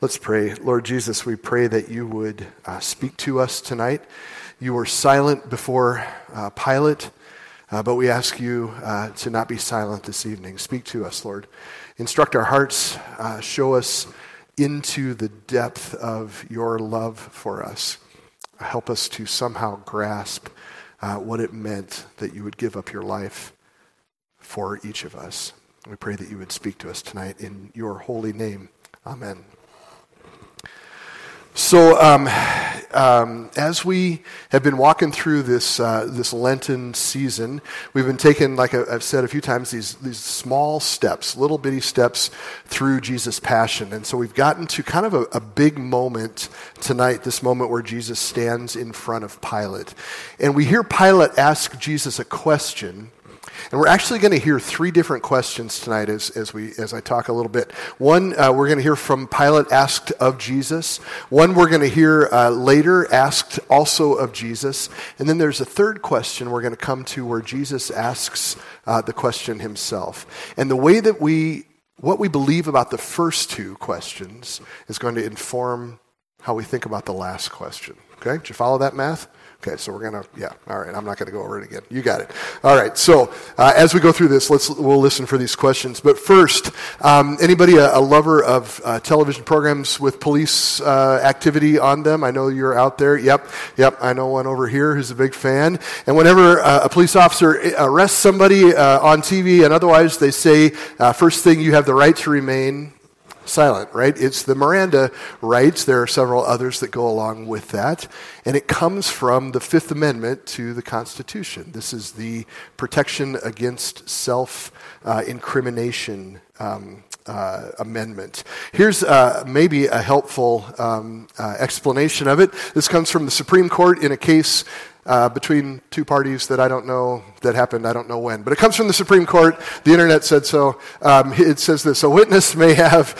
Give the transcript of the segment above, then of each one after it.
Let's pray. Lord Jesus, we pray that you would speak to us tonight. You were silent before Pilate, but we ask you to not be silent this evening. Speak to us, Lord. Instruct our hearts. Show us into the depth of your love for us. Help us to somehow grasp what it meant that you would give up your life for each of us. We pray that you would speak to us tonight in your holy name. Amen. So, as we have been walking through this Lenten season, we've been taking, like I've said a few times, these small steps, little bitty steps through Jesus' passion. And so we've gotten to kind of a big moment tonight, this moment where Jesus stands in front of Pilate. And we hear Pilate ask Jesus a question. And we're actually going to hear three different questions tonight as I talk a little bit. One, we're going to hear from Pilate asked of Jesus. One we're going to hear later asked also of Jesus. And then there's a third question we're going to come to where Jesus asks the question himself. And the way that what we believe about the first two questions is going to inform how we think about the last question. Okay? Did you follow that math? Okay, so we're going to, all right, I'm not going to go over it again. You got it. All right, so as we go through this, we'll listen for these questions. But first, anybody a lover of television programs with police activity on them? I know you're out there. Yep, I know one over here who's a big fan. And whenever a police officer arrests somebody on TV and otherwise, they say, first thing, you have the right to remain silent, right? It's the Miranda rights. There are several others that go along with that. And it comes from the Fifth Amendment to the Constitution. This is the protection against self-incrimination amendment. Here's maybe a helpful explanation of it. This comes from the Supreme Court in a case between two parties that I don't know, that happened I don't know when. But it comes from the Supreme Court. The internet said so. It says this: a witness may have,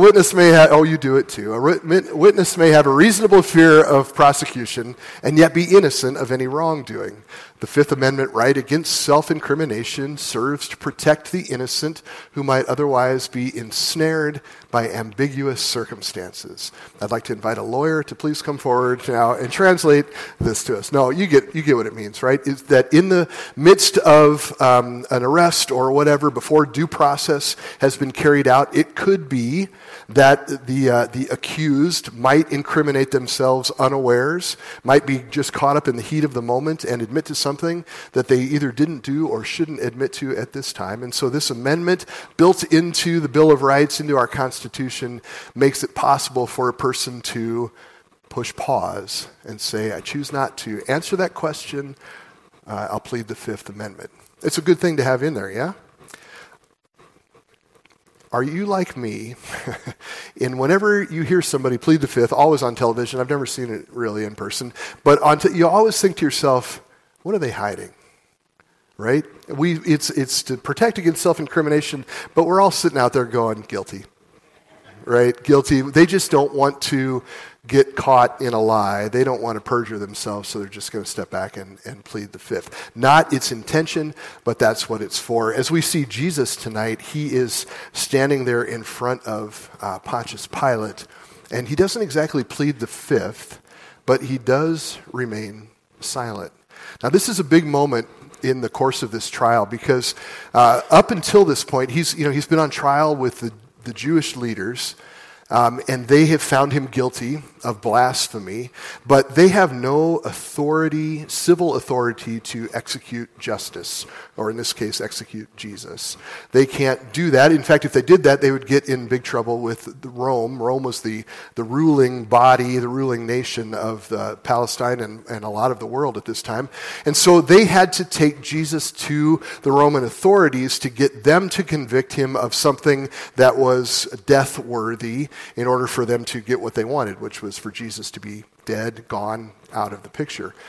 oh, you do it too. A witness may have a reasonable fear of prosecution and yet be innocent of any wrongdoing. The Fifth Amendment right against self-incrimination serves to protect the innocent who might otherwise be ensnared by ambiguous circumstances. I'd like to invite a lawyer to please come forward now and translate this to us. No, you get what it means, right? Is that in the midst of an arrest or whatever, before due process has been carried out, it could be that the accused might incriminate themselves unawares, might be just caught up in the heat of the moment and admit to something that they either didn't do or shouldn't admit to at this time. And so this amendment, built into the Bill of Rights, into our Constitution, makes it possible for a person to push pause and say, I choose not to answer that question. I'll plead the Fifth Amendment. It's a good thing to have in there, yeah? Are you like me? In whenever you hear somebody plead the Fifth, always on television, I've never seen it really in person, but you always think to yourself, what are they hiding? Right? It's to protect against self-incrimination, but we're all sitting out there going, guilty. Right? Guilty. They just don't want to get caught in a lie. They don't want to perjure themselves, so they're just going to step back and plead the Fifth. Not its intention, but that's what it's for. As we see Jesus tonight, he is standing there in front of Pontius Pilate, and he doesn't exactly plead the Fifth, but he does remain silent. Now, this is a big moment in the course of this trial because up until this point, he's been on trial with the Jewish leaders, and they have found him guilty of blasphemy, but they have no authority, civil authority, to execute justice, or in this case, execute Jesus. They can't do that. In fact, if they did that, they would get in big trouble with Rome. Rome was the ruling body, the ruling nation of Palestine and a lot of the world at this time. And so they had to take Jesus to the Roman authorities to get them to convict him of something that was death-worthy in order for them to get what they wanted, which was for Jesus to be dead, gone, out of the picture.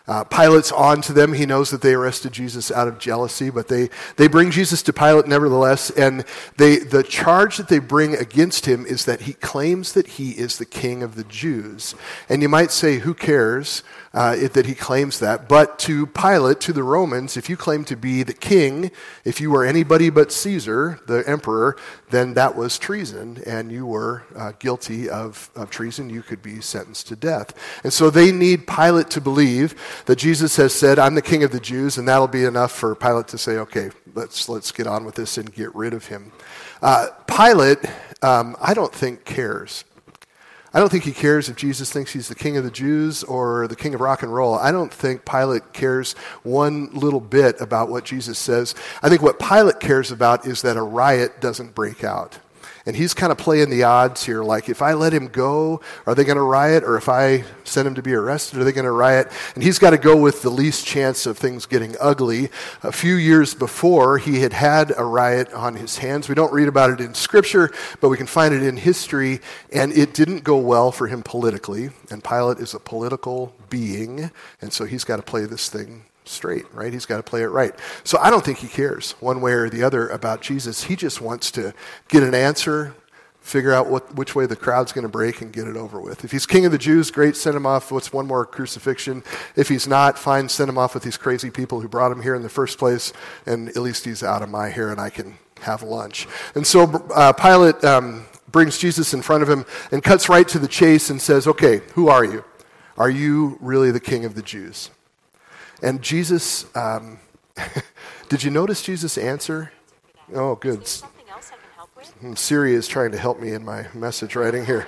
Pilate's on to them. He knows that they arrested Jesus out of jealousy, but they bring Jesus to Pilate nevertheless, and the charge that they bring against him is that he claims that he is the king of the Jews. And you might say, who cares that he claims that? But to Pilate, to the Romans, if you claim to be the king, if you were anybody but Caesar, the emperor, then that was treason, and you were guilty of treason. You could be sentenced to death. And so they need Pilate to believe that Jesus has said, I'm the king of the Jews, and that'll be enough for Pilate to say, okay, let's get on with this and get rid of him. Pilate, I don't think cares. I don't think he cares if Jesus thinks he's the king of the Jews or the king of rock and roll. I don't think Pilate cares one little bit about what Jesus says. I think what Pilate cares about is that a riot doesn't break out. And he's kind of playing the odds here, like if I let him go, are they going to riot? Or if I send him to be arrested, are they going to riot? And he's got to go with the least chance of things getting ugly. A few years before, he had a riot on his hands. We don't read about it in Scripture, but we can find it in history. And it didn't go well for him politically. And Pilate is a political being, and so he's got to play this thing straight, right? He's got to play it right. So I don't think he cares one way or the other about Jesus. He just wants to get an answer, figure out which way the crowd's going to break, and get it over with. If he's king of the Jews, great, send him off. What's one more crucifixion? If he's not, fine, send him off with these crazy people who brought him here in the first place, and at least he's out of my hair and I can have lunch. And so Pilate brings Jesus in front of him and cuts right to the chase and says, okay, who are you? Are you really the king of the Jews? And Jesus, did you notice Jesus' answer? Oh, good. Is there something else I can help with? Siri is trying to help me in my message writing here.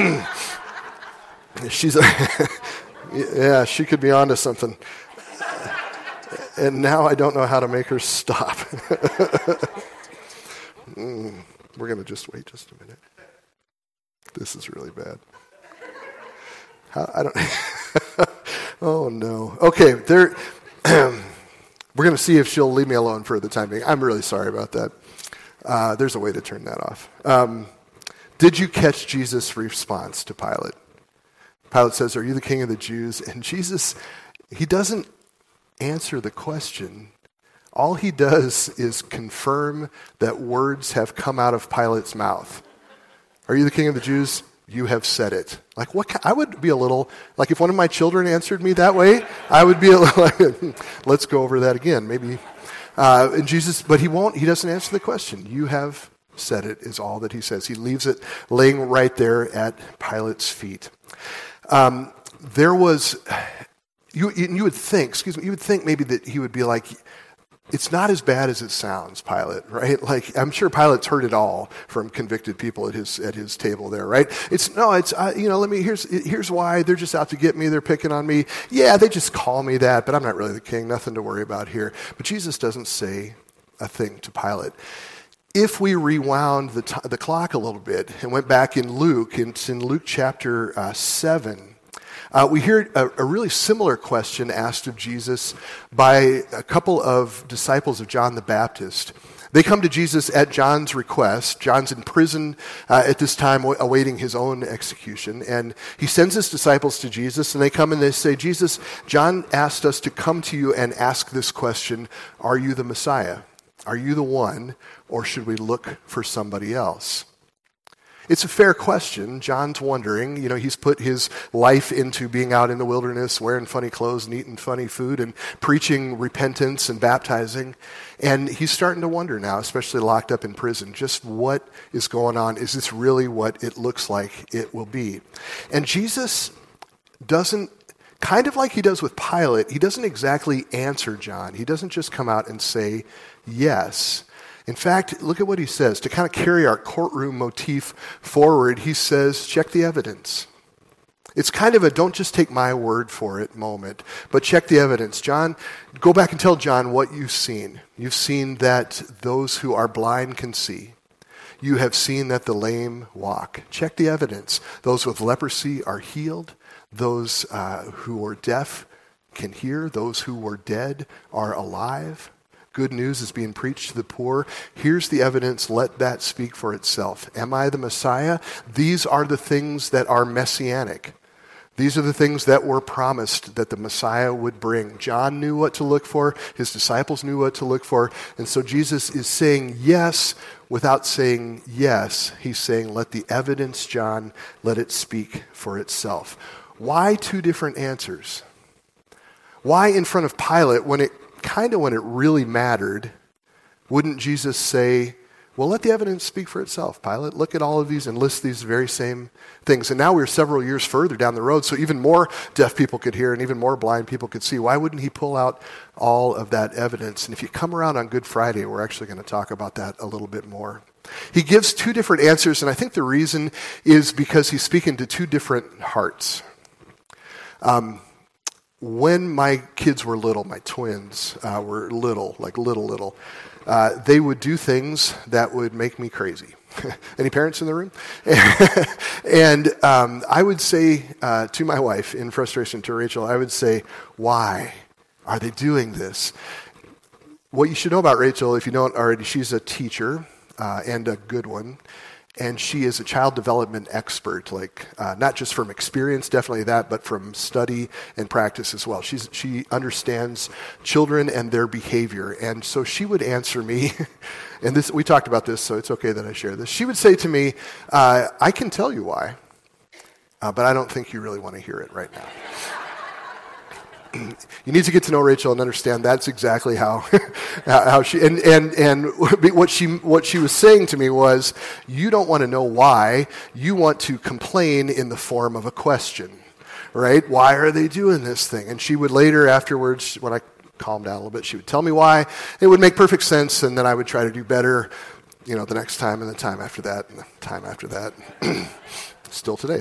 Yeah, she could be onto something. And now I don't know how to make her stop. We're going to just wait just a minute. This is really bad. I don't... Oh, no. Okay, we're going to see if she'll leave me alone for the time being. I'm really sorry about that. There's a way to turn that off. Did you catch Jesus' response to Pilate? Pilate says, are you the king of the Jews? And Jesus, he doesn't answer the question. All he does is confirm that words have come out of Pilate's mouth. Are you the king of the Jews? You have said it. Like I would be a little, like if one of my children answered me that way, I would be a little, like, let's go over that again, maybe. And Jesus, but he doesn't answer the question. You have said it is all that he says. He leaves it laying right there at Pilate's feet. You would think maybe that he would be like, it's not as bad as it sounds, Pilate, right? Like, I'm sure Pilate's heard it all from convicted people at his table there, right? Here's why. They're just out to get me. They're picking on me. Yeah, they just call me that, but I'm not really the king. Nothing to worry about here. But Jesus doesn't say a thing to Pilate. If we rewound the clock a little bit and went back in Luke, it's in Luke chapter 7, we hear a really similar question asked of Jesus by a couple of disciples of John the Baptist. They come to Jesus at John's request. John's in prison at this time awaiting his own execution. And he sends his disciples to Jesus, and they come and they say, Jesus, John asked us to come to you and ask this question, are you the Messiah? Are you the one, or should we look for somebody else? It's a fair question. John's wondering, he's put his life into being out in the wilderness, wearing funny clothes and eating funny food and preaching repentance and baptizing. And he's starting to wonder now, especially locked up in prison, just what is going on. Is this really what it looks like it will be? And Jesus doesn't, kind of like he does with Pilate, he doesn't exactly answer John. He doesn't just come out and say yes. In fact, look at what he says. To kind of carry our courtroom motif forward, he says, check the evidence. It's kind of a don't just take my word for it moment, but check the evidence. John, go back and tell John what you've seen. You've seen that those who are blind can see. You have seen that the lame walk. Check the evidence. Those with leprosy are healed. Those who are deaf can hear. Those who were dead are alive. Good news is being preached to the poor. Here's the evidence. Let that speak for itself. Am I the Messiah? These are the things that are messianic. These are the things that were promised that the Messiah would bring. John knew what to look for. His disciples knew what to look for. And so Jesus is saying yes without saying yes. He's saying, let the evidence, John, let it speak for itself. Why two different answers? Why in front of Pilate, when it really mattered, wouldn't Jesus say, well, let the evidence speak for itself, Pilate. Look at all of these and list these very same things. And now we're several years further down the road, so even more deaf people could hear and even more blind people could see. Why wouldn't he pull out all of that evidence? And if you come around on Good Friday, we're actually going to talk about that a little bit more. He gives two different answers, and I think the reason is because he's speaking to two different hearts. When my kids were little, my twins were little, they would do things that would make me crazy. Any parents in the room? And I would say to my wife, in frustration to Rachel, I would say, why are they doing this? What you should know about Rachel, if you don't already, she's a teacher and a good one. And she is a child development expert, not just from experience, definitely that, but from study and practice as well. She understands children and their behavior. And so she would answer me, and we talked about this, so it's okay that I share this. She would say to me, I can tell you why, but I don't think you really want to hear it right now. You need to get to know Rachel and understand that's exactly how she and what she was saying to me was, you don't want to know why, you want to complain in the form of a question, right? Why are they doing this thing? And she would later afterwards, when I calmed down a little bit, she would tell me why. It would make perfect sense, and then I would try to do better, the next time and the time after that and the time after that. Still today.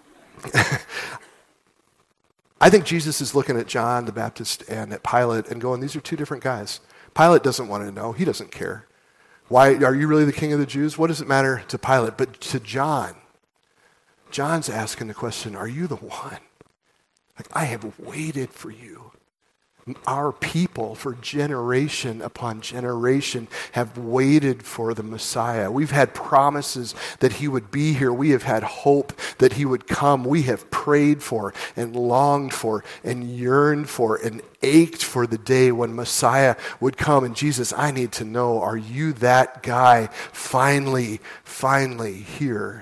I think Jesus is looking at John the Baptist and at Pilate and going, these are two different guys. Pilate doesn't want to know. He doesn't care. Why are you really the king of the Jews? What does it matter to Pilate? But to John, John's asking the question, are you the one? I have waited for you. Our people for generation upon generation have waited for the Messiah. We've had promises that he would be here. We have had hope that he would come. We have prayed for and longed for and yearned for and ached for the day when Messiah would come. And Jesus, I need to know, are you that guy finally here?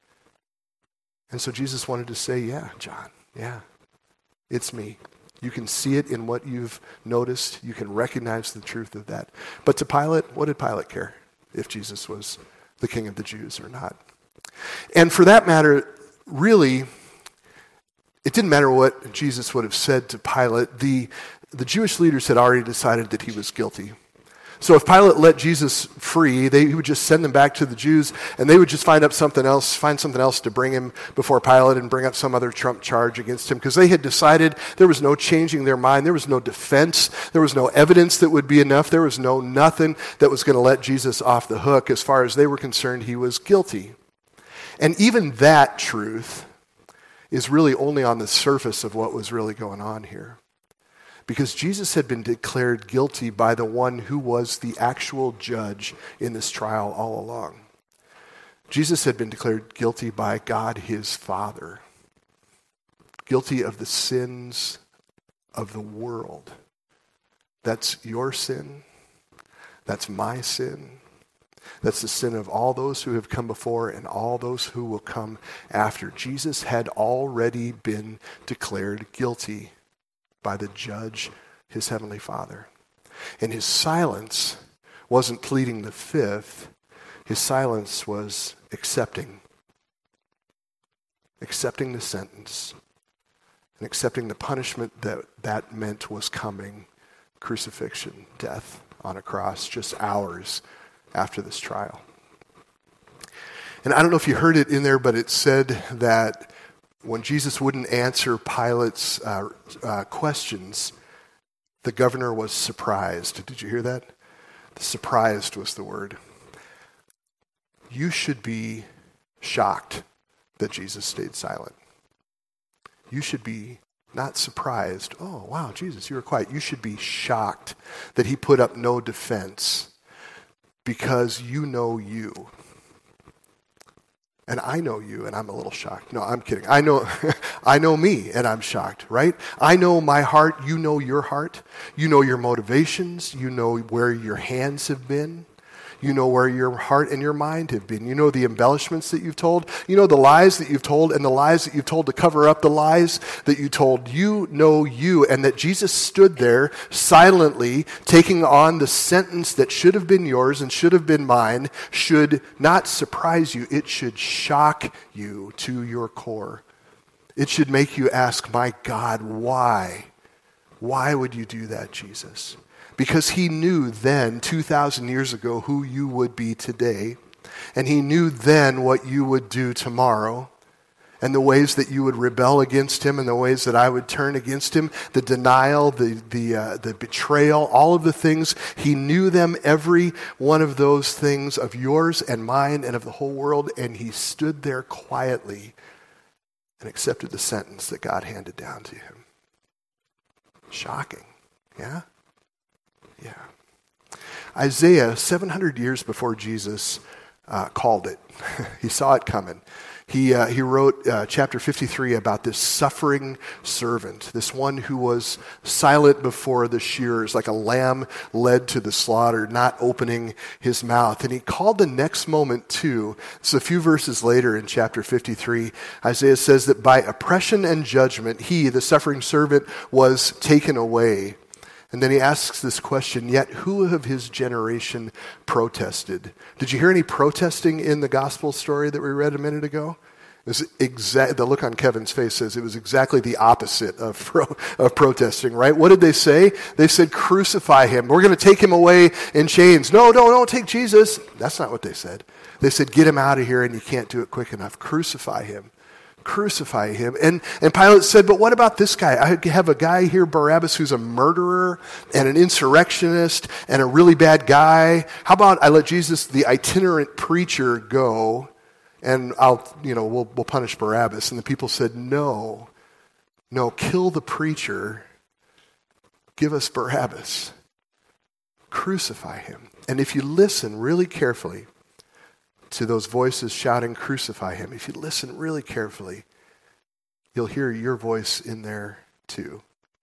And so Jesus wanted to say, yeah, John, yeah, it's me. You can see it in what you've noticed. You can recognize the truth of that. But to Pilate, what did Pilate care if Jesus was the king of the Jews or not? And for that matter, really, it didn't matter what Jesus would have said to Pilate. The Jewish leaders had already decided that he was guilty. So if Pilate let Jesus free, he would just send him back to the Jews, and they would just find something else to bring him before Pilate and bring up some other trump charge against him, because they had decided there was no changing their mind. There was no defense. There was no evidence that would be enough. There was nothing that was going to let Jesus off the hook. As far as they were concerned, he was guilty. And even that truth is really only on the surface of what was really going on here. Because Jesus had been declared guilty by the one who was the actual judge in this trial all along. Jesus had been declared guilty by God his Father, guilty of the sins of the world. That's your sin. That's my sin. That's the sin of all those who have come before and all those who will come after. Jesus had already been declared guilty by the judge, his heavenly Father. And his silence wasn't pleading the fifth. His silence was accepting the sentence and accepting the punishment that meant was coming: crucifixion, death on a cross, just hours after this trial. And I don't know if you heard it in there, but it said that when Jesus wouldn't answer Pilate's questions, the governor was surprised. Did you hear that? Surprised was the word. You should be shocked that Jesus stayed silent. You should be not surprised. Oh, wow, Jesus, you were quiet. You should be shocked that he put up no defense, because you know you. And I know you, and I'm a little shocked. No, I'm kidding. I know, I know me, and I'm shocked, right? I know my heart. You know your heart. You know your motivations. You know where your hands have been. You know where your heart and your mind have been. You know the embellishments that you've told. You know the lies that you've told and the lies that you've told to cover up the lies that you told. You know you, and that Jesus stood there silently taking on the sentence that should have been yours and should have been mine should not surprise you. It should shock you to your core. It should make you ask, my God, why? Why would you do that, Jesus? Because he knew then, 2,000 years ago, who you would be today. And he knew then what you would do tomorrow. And the ways that you would rebel against him and the ways that I would turn against him. The denial, the betrayal, all of the things. He knew them, every one of those things of yours and mine and of the whole world. And he stood there quietly and accepted the sentence that God handed down to him. Shocking, yeah? Yeah. Isaiah, 700 years before Jesus, called it. He saw it coming. He wrote chapter 53 about this suffering servant, this one who was silent before the shearers, like a lamb led to the slaughter, not opening his mouth. And he called the next moment too. So a few verses later in chapter 53, Isaiah says that by oppression and judgment, he, the suffering servant, was taken away. And then he asks this question, yet who of his generation protested? Did you hear any protesting in the gospel story that we read a minute ago? The look on Kevin's face says it was exactly the opposite of protesting, right? What did they say? They said, crucify him. We're going to take him away in chains. No, don't take Jesus. That's not what they said. They said, get him out of here, and you can't do it quick enough. Crucify him. Crucify him. And Pilate said, but what about this guy? I have a guy here, Barabbas, who's a murderer and an insurrectionist and a really bad guy. How about I let Jesus, the itinerant preacher, go, and we'll punish Barabbas. And the people said, no, kill the preacher. Give us Barabbas. Crucify him. And if you listen really carefully to those voices shouting, crucify him, if you listen really carefully, you'll hear your voice in there too.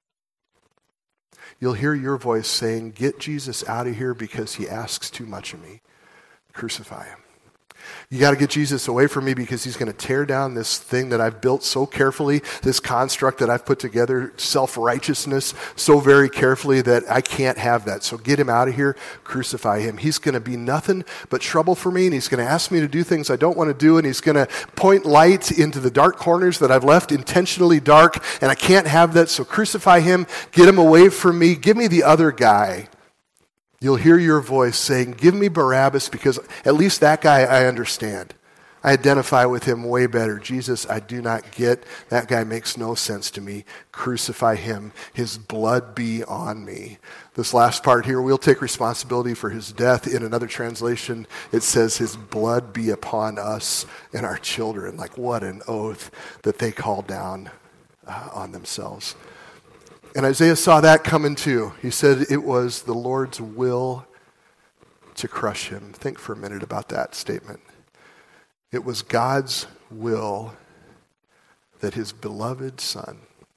You'll hear your voice saying, get Jesus out of here because he asks too much of me. Crucify him. You got to get Jesus away from me because he's going to tear down this thing that I've built so carefully, this construct that I've put together, self-righteousness, so very carefully that I can't have that. So get him out of here, crucify him. He's going to be nothing but trouble for me, and he's going to ask me to do things I don't want to do, and he's going to point light into the dark corners that I've left intentionally dark, and I can't have that. So crucify him, get him away from me, give me the other guy. You'll hear your voice saying, give me Barabbas because at least that guy I understand. I identify with him way better. Jesus, I do not get. That guy makes no sense to me. Crucify him. His blood be on me. This last part here, we'll take responsibility for his death. In another translation, it says his blood be upon us and our children. Like what an oath that they called down on themselves. And Isaiah saw that coming too. He said it was the Lord's will to crush him. Think for a minute about that statement. It was God's will that his beloved Son,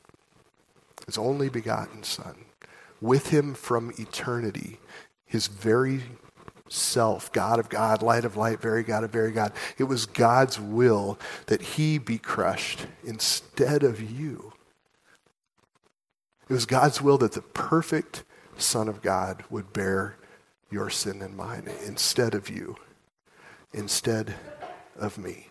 his only begotten Son, with him from eternity, his very self, God of God, light of light, very God of very God. It was God's will that he be crushed instead of you. It was God's will that the perfect Son of God would bear your sin and mine instead of you, instead of me.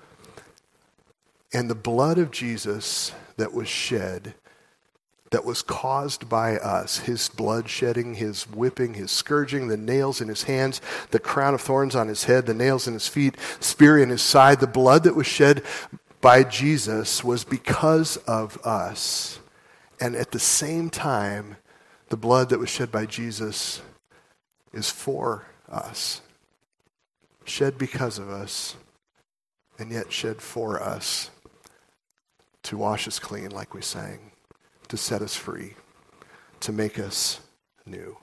And the blood of Jesus that was shed, that was caused by us, his blood shedding, his whipping, his scourging, the nails in his hands, the crown of thorns on his head, the nails in his feet, spear in his side, the blood that was shed by Jesus was because of us. And at the same time, the blood that was shed by Jesus is for us. Shed because of us, and yet shed for us to wash us clean, like we sang, to set us free, to make us new.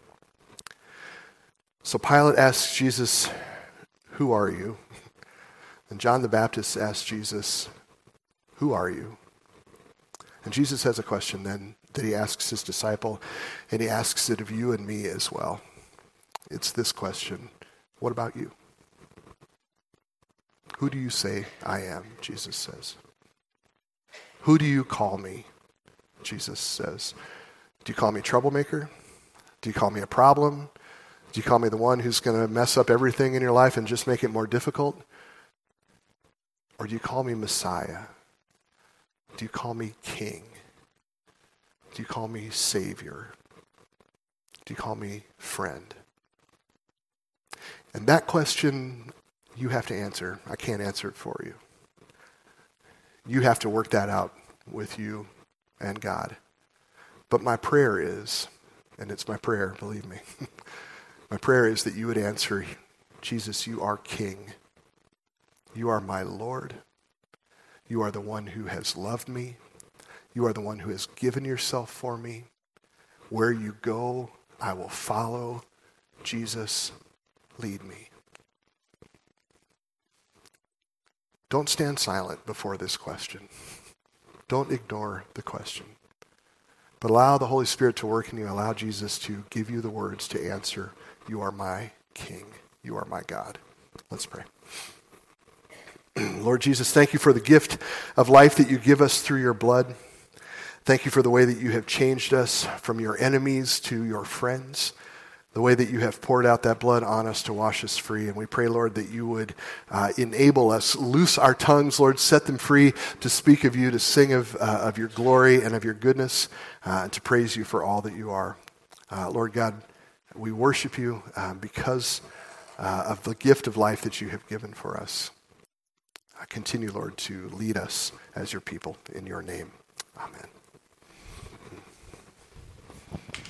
So Pilate asks Jesus, who are you? And John the Baptist asked Jesus, "Who are you?" And Jesus has a question then that he asks his disciple, and he asks it of you and me as well. It's this question: what about you? Who do you say I am? Jesus says. Who do you call me? Jesus says. Do you call me troublemaker? Do you call me a problem? Do you call me the one who's going to mess up everything in your life and just make it more difficult? Or do you call me Messiah? Do you call me King? Do you call me Savior? Do you call me friend? And that question you have to answer. I can't answer it for you. You have to work that out with you and God. But my prayer is, and it's my prayer, believe me, my prayer is that you would answer, Jesus, you are King. You are my Lord. You are the one who has loved me. You are the one who has given yourself for me. Where you go, I will follow. Jesus, lead me. Don't stand silent before this question. Don't ignore the question. But allow the Holy Spirit to work in you. Allow Jesus to give you the words to answer, you are my King. You are my God. Let's pray. Lord Jesus, thank you for the gift of life that you give us through your blood. Thank you for the way that you have changed us from your enemies to your friends, the way that you have poured out that blood on us to wash us free. And we pray, Lord, that you would enable us, loose our tongues, Lord, set them free to speak of you, to sing of your glory and of your goodness, and to praise you for all that you are. Lord God, we worship you because of the gift of life that you have given for us. Continue, Lord, to lead us as your people in your name. Amen.